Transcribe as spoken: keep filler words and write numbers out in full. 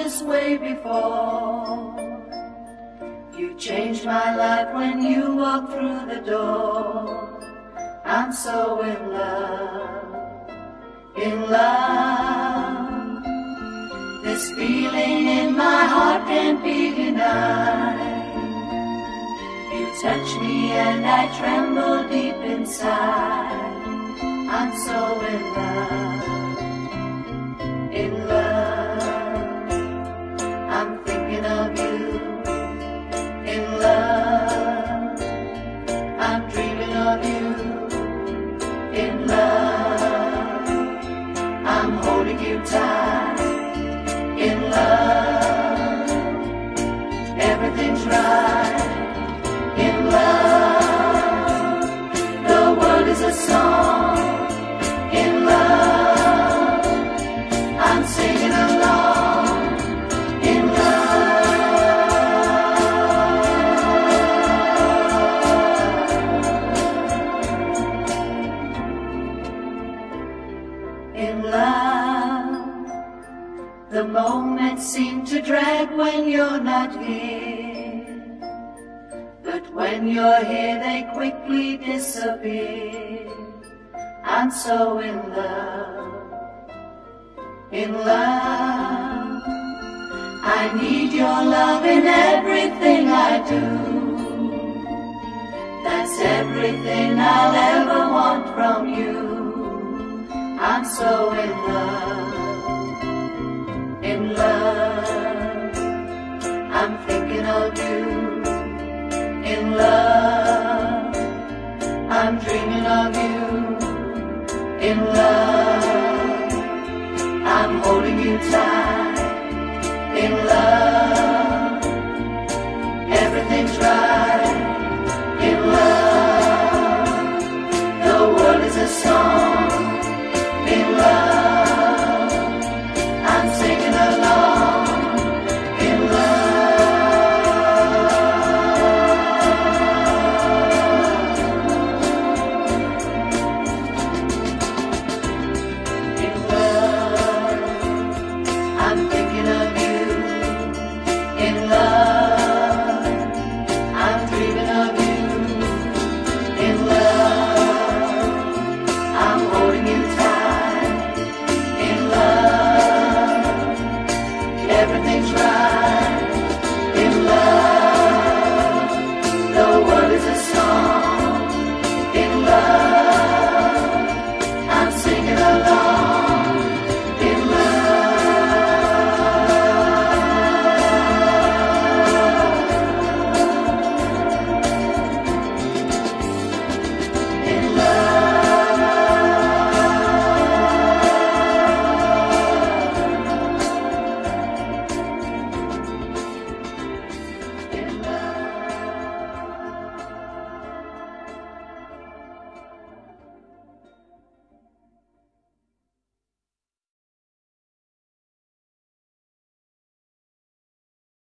this way before. You changed my life when you walked through the door. I'm so in love, in love. This feeling in my heart can't be denied. You touch me and I tremble deep inside. I'm so in love, in love. I'm thinking of you, in love. I'm dreaming of you, in love. I'm holding you tight, in love. Everything's right, in love. The world is a song, in love. I'm singing along, in love, in love. The moments seem to drag when you're not here, but when you're here they quickly disappear. I'm so in love, in love. I need your love in everything I do. That's everything I'll ever want from you. I'm so in love, in love. I'm thinking of you, in love. I'm dreaming of you, in love.